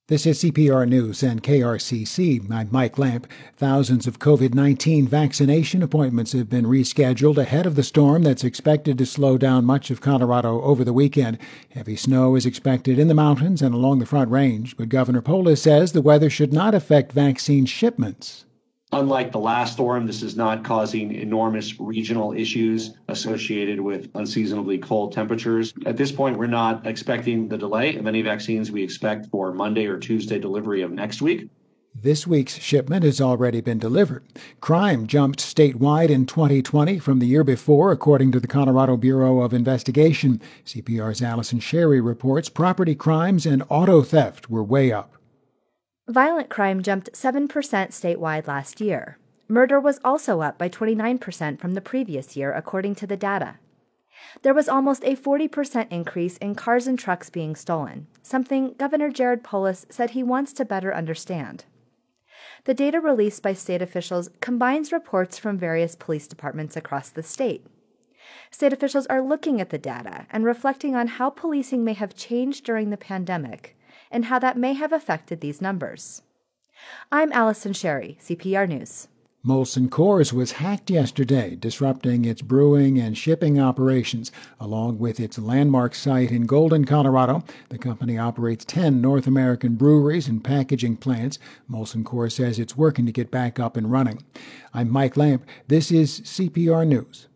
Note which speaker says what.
Speaker 1: This is CPR News and KRCC. I'm Mike Lamp. Thousands of COVID-19 vaccination appointments have been rescheduled ahead of the storm that's expected to slow down much of Colorado over the weekend. Heavy snow is expected in the mountains and along the Front Range, but Governor Polis says the weather should not affect vaccine shipments.
Speaker 2: Unlike the last storm, this is not causing enormous regional issues associated with unseasonably cold temperatures. At this point, we're not expecting the delay of any vaccines. We expect for Monday or Tuesday delivery of next week.
Speaker 1: This week's shipment has already been delivered. Crime jumped statewide in 2020 from the year before, according to the Colorado Bureau of Investigation. CPR's Allison Sherry reports property crimes and auto theft were way up.
Speaker 3: Violent crime jumped 7% statewide last year. Murder was also up by 29% from the previous year, according to the data. There was almost a 40% increase in cars and trucks being stolen, something Governor Jared Polis said he wants to better understand. The data released by state officials combines reports from various police departments across the state. State officials are looking at the data and reflecting on how policing may have changed during the pandemic and how that may have affected these numbers. I'm Allison Sherry, CPR News.
Speaker 1: Molson Coors was hacked yesterday, disrupting its brewing and shipping operations, along with its landmark site in Golden, Colorado. The company operates 10 North American breweries and packaging plants. Molson Coors says it's working to get back up and running. I'm Mike Lamp. This is CPR News.